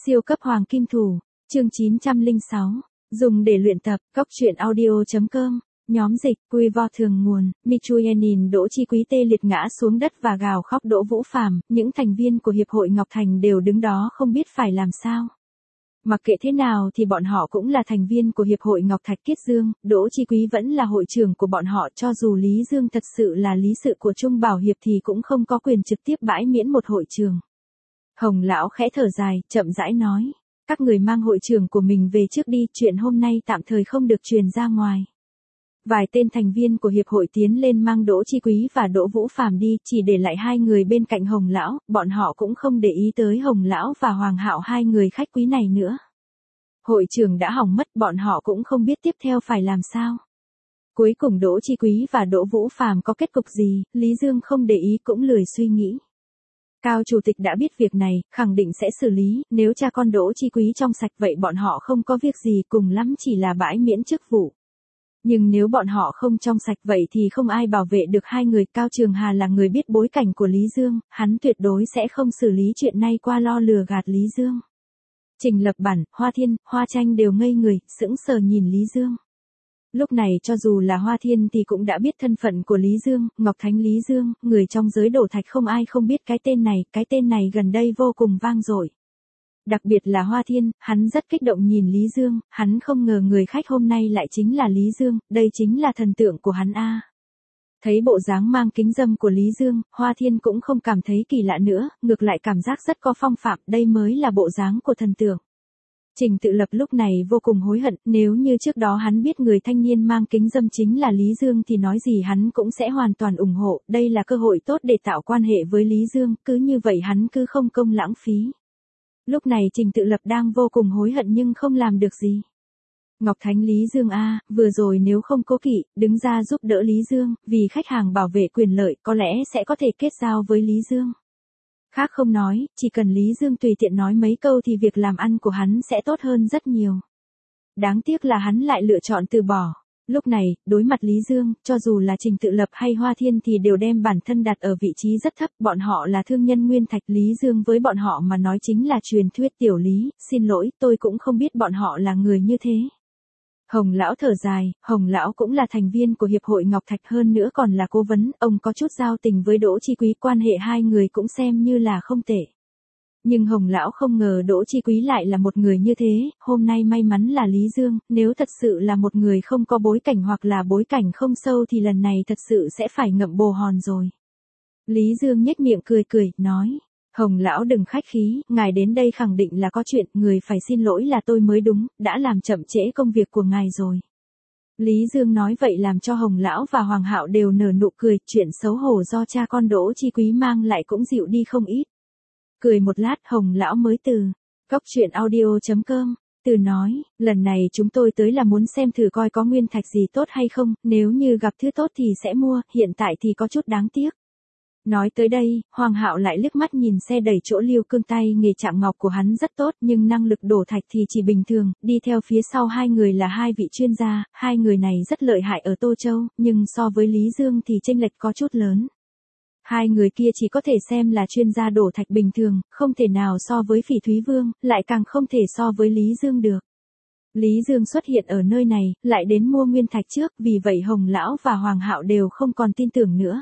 Siêu cấp hoàng kim thủ, chương 906, dùng để luyện tập, góc truyện audio.com, nhóm dịch, quy vo thường nguồn, Michuyen nhìn Đỗ Chi Quý tê liệt ngã xuống đất và gào khóc. Đỗ Vũ Phàm, những thành viên của Hiệp hội Ngọc Thành đều đứng đó không biết phải làm sao. Mặc kệ thế nào thì bọn họ cũng là thành viên của Hiệp hội Ngọc Thạch Kiết Dương, Đỗ Chi Quý vẫn là hội trưởng của bọn họ, cho dù Lý Dương thật sự là lý sự của Trung Bảo Hiệp thì cũng không có quyền trực tiếp bãi miễn một hội trưởng. Hồng lão khẽ thở dài, chậm rãi nói, các người mang hội trưởng của mình về trước đi, chuyện hôm nay tạm thời không được truyền ra ngoài. Vài tên thành viên của hiệp hội tiến lên mang Đỗ Chi Quý và Đỗ Vũ Phàm đi, chỉ để lại hai người bên cạnh Hồng lão, bọn họ cũng không để ý tới Hồng lão và Hoàng Hạo, hai người khách quý này nữa. Hội trưởng đã hỏng mất, bọn họ cũng không biết tiếp theo phải làm sao. Cuối cùng Đỗ Chi Quý và Đỗ Vũ Phàm có kết cục gì, Lý Dương không để ý cũng lười suy nghĩ. Cao chủ tịch đã biết việc này, khẳng định sẽ xử lý, nếu cha con Đỗ Chi Quý trong sạch vậy bọn họ không có việc gì, cùng lắm chỉ là bãi miễn chức vụ. Nhưng nếu bọn họ không trong sạch vậy thì không ai bảo vệ được hai người. Cao Trường Hà là người biết bối cảnh của Lý Dương, hắn tuyệt đối sẽ không xử lý chuyện này qua lo lừa gạt Lý Dương. Trình Lập Bản, Hoa Thiên, Hoa Tranh đều ngây người, sững sờ nhìn Lý Dương. Lúc này cho dù là Hoa Thiên thì cũng đã biết thân phận của Lý Dương, Ngọc Thánh Lý Dương, người trong giới đổ thạch không ai không biết cái tên này gần đây vô cùng vang dội. Đặc biệt là Hoa Thiên, hắn rất kích động nhìn Lý Dương, hắn không ngờ người khách hôm nay lại chính là Lý Dương, đây chính là thần tượng của hắn a. Thấy bộ dáng mang kính dâm của Lý Dương, Hoa Thiên cũng không cảm thấy kỳ lạ nữa, ngược lại cảm giác rất có phong phạm, đây mới là bộ dáng của thần tượng. Trình Tự Lập lúc này vô cùng hối hận, nếu như trước đó hắn biết người thanh niên mang kính dâm chính là Lý Dương thì nói gì hắn cũng sẽ hoàn toàn ủng hộ, đây là cơ hội tốt để tạo quan hệ với Lý Dương, cứ như vậy hắn cứ không công lãng phí. Lúc này Trình Tự Lập đang vô cùng hối hận nhưng không làm được gì. Ngọc Thánh Lý Dương a, vừa rồi nếu không cố kỵ, đứng ra giúp đỡ Lý Dương, vì khách hàng bảo vệ quyền lợi, có lẽ sẽ có thể kết giao với Lý Dương. Khác không nói, chỉ cần Lý Dương tùy tiện nói mấy câu thì việc làm ăn của hắn sẽ tốt hơn rất nhiều. Đáng tiếc là hắn lại lựa chọn từ bỏ. Lúc này, đối mặt Lý Dương, cho dù là Trình Tự Lập hay Hoa Thiên thì đều đem bản thân đặt ở vị trí rất thấp, bọn họ là thương nhân nguyên thạch, Lý Dương với bọn họ mà nói chính là truyền thuyết tiểu Lý, xin lỗi, tôi cũng không biết bọn họ là người như thế. Hồng lão thở dài, Hồng lão cũng là thành viên của Hiệp hội Ngọc Thạch, hơn nữa còn là cố vấn, ông có chút giao tình với Đỗ Chi Quý, quan hệ hai người cũng xem như là không tệ. Nhưng Hồng lão không ngờ Đỗ Chi Quý lại là một người như thế, hôm nay may mắn là Lý Dương, nếu thật sự là một người không có bối cảnh hoặc là bối cảnh không sâu thì lần này thật sự sẽ phải ngậm bồ hòn rồi. Lý Dương nhếch miệng cười, nói, Hồng lão đừng khách khí, ngài đến đây khẳng định là có chuyện, người phải xin lỗi là tôi mới đúng, đã làm chậm trễ công việc của ngài rồi. Lý Dương nói vậy làm cho Hồng lão và Hoàng Hạo đều nở nụ cười, chuyện xấu hổ do cha con Đỗ Chi Quý mang lại cũng dịu đi không ít. Cười một lát Hồng lão mới từ, góc truyện audio.com, từ nói, lần này chúng tôi tới là muốn xem thử coi có nguyên thạch gì tốt hay không, nếu như gặp thứ tốt thì sẽ mua, hiện tại thì có chút đáng tiếc. Nói tới đây, Hoàng Hạo lại liếc mắt nhìn xe đẩy chỗ Lưu Cương, tay nghề chạm ngọc của hắn rất tốt nhưng năng lực đổ thạch thì chỉ bình thường, đi theo phía sau hai người là hai vị chuyên gia, hai người này rất lợi hại ở Tô Châu, nhưng so với Lý Dương thì chênh lệch có chút lớn. Hai người kia chỉ có thể xem là chuyên gia đổ thạch bình thường, không thể nào so với Phỉ Thúy Vương, lại càng không thể so với Lý Dương được. Lý Dương xuất hiện ở nơi này, lại đến mua nguyên thạch trước, vì vậy Hồng lão và Hoàng Hạo đều không còn tin tưởng nữa.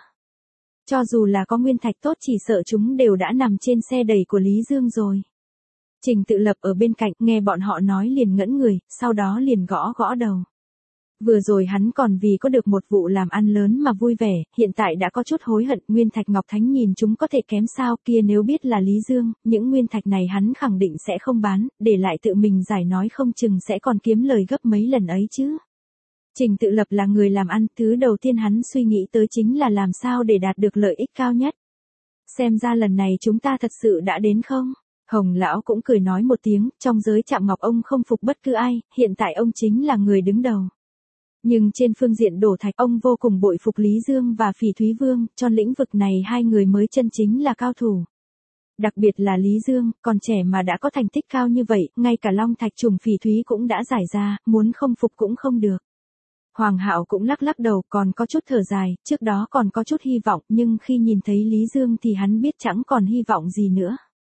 Cho dù là có nguyên thạch tốt chỉ sợ chúng đều đã nằm trên xe đẩy của Lý Dương rồi. Trình Tự Lập ở bên cạnh nghe bọn họ nói liền ngẩn người, sau đó liền gõ đầu. Vừa rồi hắn còn vì có được một vụ làm ăn lớn mà vui vẻ, hiện tại đã có chút hối hận, nguyên thạch Ngọc Thánh nhìn chúng có thể kém sao, kia nếu biết là Lý Dương, những nguyên thạch này hắn khẳng định sẽ không bán, để lại tự mình giải, nói không chừng sẽ còn kiếm lời gấp mấy lần ấy chứ. Trình Tự Lập là người làm ăn, thứ đầu tiên hắn suy nghĩ tới chính là làm sao để đạt được lợi ích cao nhất. Xem ra lần này chúng ta thật sự đã đến không? Hồng lão cũng cười nói một tiếng, trong giới chạm ngọc ông không phục bất cứ ai, hiện tại ông chính là người đứng đầu. Nhưng trên phương diện đổ thạch ông vô cùng bội phục Lý Dương và Phỉ Thúy Vương, trong lĩnh vực này hai người mới chân chính là cao thủ. Đặc biệt là Lý Dương, còn trẻ mà đã có thành tích cao như vậy, ngay cả long thạch trùng phỉ thúy cũng đã giải ra, muốn không phục cũng không được. Hoàng Hạo cũng lắc đầu, còn có chút thở dài, trước đó còn có chút hy vọng, nhưng khi nhìn thấy Lý Dương thì hắn biết chẳng còn hy vọng gì nữa.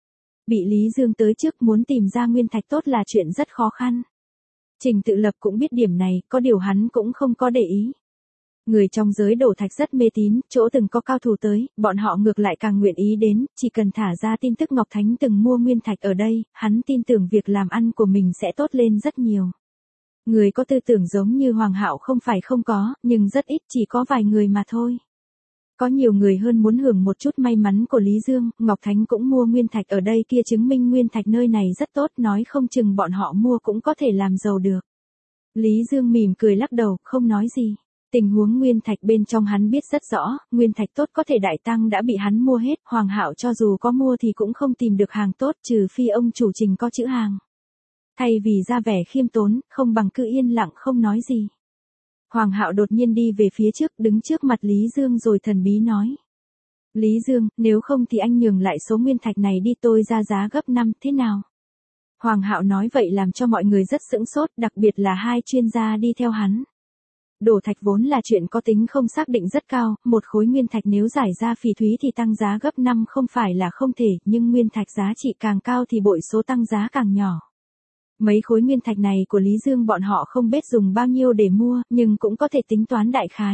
bị Lý Dương tới trước muốn tìm ra nguyên thạch tốt là chuyện rất khó khăn. Trình Tự Lập cũng biết điểm này, có điều hắn cũng không có để ý. Người trong giới đổ thạch rất mê tín, chỗ từng có cao thủ tới, bọn họ ngược lại càng nguyện ý đến, chỉ cần thả ra tin tức Ngọc Thánh từng mua nguyên thạch ở đây, hắn tin tưởng việc làm ăn của mình sẽ tốt lên rất nhiều. Người có tư tưởng giống như Hoàng Hạo không phải không có, nhưng rất ít, chỉ có vài người mà thôi. Có nhiều người hơn muốn hưởng một chút may mắn của Lý Dương, Ngọc Thánh cũng mua nguyên thạch ở đây kia chứng minh nguyên thạch nơi này rất tốt, nói không chừng bọn họ mua cũng có thể làm giàu được. Lý Dương mỉm cười lắc đầu, không nói gì. Tình huống nguyên thạch bên trong hắn biết rất rõ, nguyên thạch tốt có thể đại tăng đã bị hắn mua hết, Hoàng Hạo cho dù có mua thì cũng không tìm được hàng tốt trừ phi ông chủ Trình có chữ hàng. Thay vì ra vẻ khiêm tốn, không bằng cứ yên lặng không nói gì. Hoàng Hạo đột nhiên đi về phía trước, đứng trước mặt Lý Dương rồi thần bí nói. Lý Dương, nếu không thì anh nhường lại số nguyên thạch này đi, tôi ra giá gấp 5, thế nào? Hoàng Hạo nói vậy làm cho mọi người rất sững sốt, đặc biệt là hai chuyên gia đi theo hắn. Đổ thạch vốn là chuyện có tính không xác định rất cao, một khối nguyên thạch nếu giải ra phỉ thúy thì tăng giá gấp 5 không phải là không thể, nhưng nguyên thạch giá trị càng cao thì bội số tăng giá càng nhỏ. Mấy khối nguyên thạch này của Lý Dương bọn họ không biết dùng bao nhiêu để mua, nhưng cũng có thể tính toán đại khái.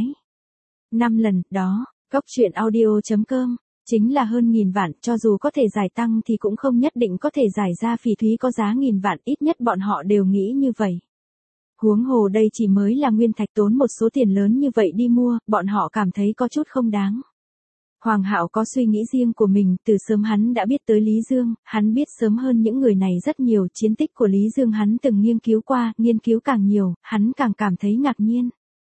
5 lần, đó, Cốc Truyện Audio.com, chính là hơn 1000 vạn, cho dù có thể giải tăng thì cũng không nhất định có thể giải ra phỉ thúy có giá 1000 vạn, ít nhất bọn họ đều nghĩ như vậy. Huống hồ đây chỉ mới là nguyên thạch, tốn một số tiền lớn như vậy đi mua, bọn họ cảm thấy có chút không đáng. Hoàng Hạo có suy nghĩ riêng của mình, từ sớm hắn đã biết tới Lý Dương, hắn biết sớm hơn những người này rất nhiều, chiến tích của Lý Dương hắn từng nghiên cứu qua, nghiên cứu càng nhiều, hắn càng cảm thấy ngạc nhiên.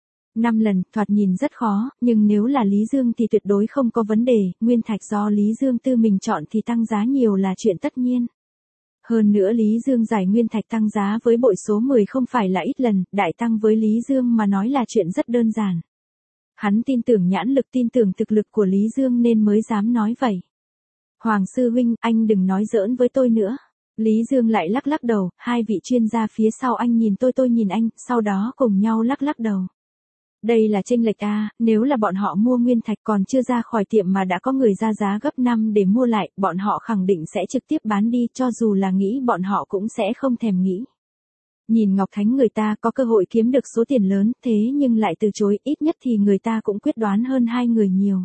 5 lần, thoạt nhìn rất khó, nhưng nếu là Lý Dương thì tuyệt đối không có vấn đề, nguyên thạch do Lý Dương tư mình chọn thì tăng giá nhiều là chuyện tất nhiên. Hơn nữa Lý Dương giải nguyên thạch tăng giá với bội số 10 không phải là ít lần, đại tăng với Lý Dương mà nói là chuyện rất đơn giản. Hắn tin tưởng nhãn lực, tin tưởng thực lực của Lý Dương nên mới dám nói vậy. Hoàng sư huynh, anh đừng nói giỡn với tôi nữa. Lý Dương lại lắc lắc đầu, hai vị chuyên gia phía sau anh nhìn tôi nhìn anh, sau đó cùng nhau lắc lắc đầu. Đây là chênh lệch a, nếu là bọn họ mua nguyên thạch còn chưa ra khỏi tiệm mà đã có người ra giá gấp 5 để mua lại, bọn họ khẳng định sẽ trực tiếp bán đi, cho dù là nghĩ bọn họ cũng sẽ không thèm nghĩ. Nhìn Ngọc Thánh người ta có cơ hội kiếm được số tiền lớn, thế nhưng lại từ chối, ít nhất thì người ta cũng quyết đoán hơn hai người nhiều.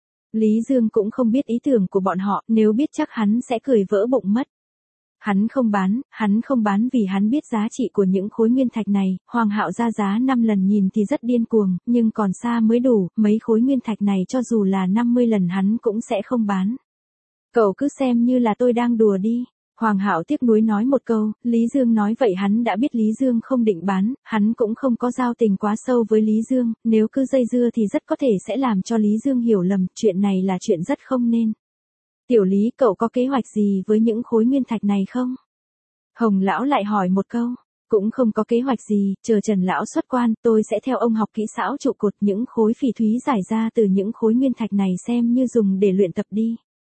Lý Dương cũng không biết ý tưởng của bọn họ, nếu biết chắc hắn sẽ cười vỡ bụng mất. Hắn không bán vì hắn biết giá trị của những khối nguyên thạch này, Hoàng Hạo ra giá 5 lần nhìn thì rất điên cuồng, nhưng còn xa mới đủ, mấy khối nguyên thạch này cho dù là 50 lần hắn cũng sẽ không bán. Cậu cứ xem như là tôi đang đùa đi. Hoàng Hạo tiếc nuối nói một câu, Lý Dương nói vậy hắn đã biết Lý Dương không định bán, hắn cũng không có giao tình quá sâu với Lý Dương, nếu cứ dây dưa thì rất có thể sẽ làm cho Lý Dương hiểu lầm, chuyện này là chuyện rất không nên. Tiểu Lý, cậu có kế hoạch gì với những khối nguyên thạch này không? Hồng Lão lại hỏi một câu, cũng không có kế hoạch gì, chờ Trần Lão xuất quan, tôi sẽ theo ông học kỹ xảo trụ cột những khối phỉ thúy giải ra từ những khối nguyên thạch này xem như dùng để luyện tập đi.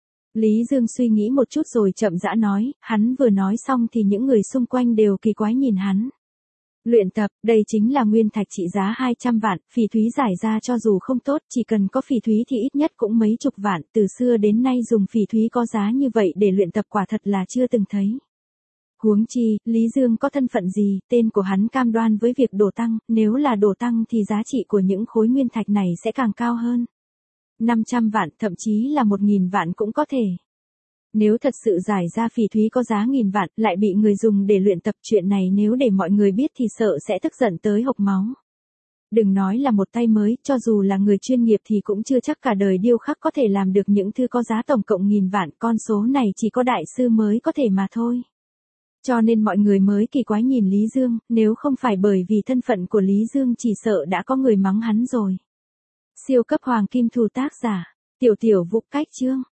Lý Dương suy nghĩ một chút rồi chậm rãi nói, hắn vừa nói xong thì những người xung quanh đều kỳ quái nhìn hắn. Luyện tập, đây chính là nguyên thạch trị giá 200 vạn, phỉ thúy giải ra cho dù không tốt, chỉ cần có phỉ thúy thì ít nhất cũng mấy chục vạn, từ xưa đến nay dùng phỉ thúy có giá như vậy để luyện tập quả thật là chưa từng thấy. Huống chi, Lý Dương có thân phận gì, tên của hắn cam đoan với việc đổ tăng, nếu là đổ tăng thì giá trị của những khối nguyên thạch này sẽ càng cao hơn. 500 vạn, thậm chí là 1000 vạn cũng có thể. Nếu thật sự giải ra phỉ thúy có giá 1000 vạn, lại bị người dùng để luyện tập, chuyện này nếu để mọi người biết thì sợ sẽ tức giận tới hộc máu. Đừng nói là một tay mới, cho dù là người chuyên nghiệp thì cũng chưa chắc cả đời điêu khắc có thể làm được những thứ có giá tổng cộng 1000 vạn, con số này chỉ có đại sư mới có thể mà thôi. Cho nên mọi người mới kỳ quái nhìn Lý Dương, nếu không phải bởi vì thân phận của Lý Dương chỉ sợ đã có người mắng hắn rồi. Siêu cấp hoàng kim thù tác giả, Tiểu Vũ cách chương.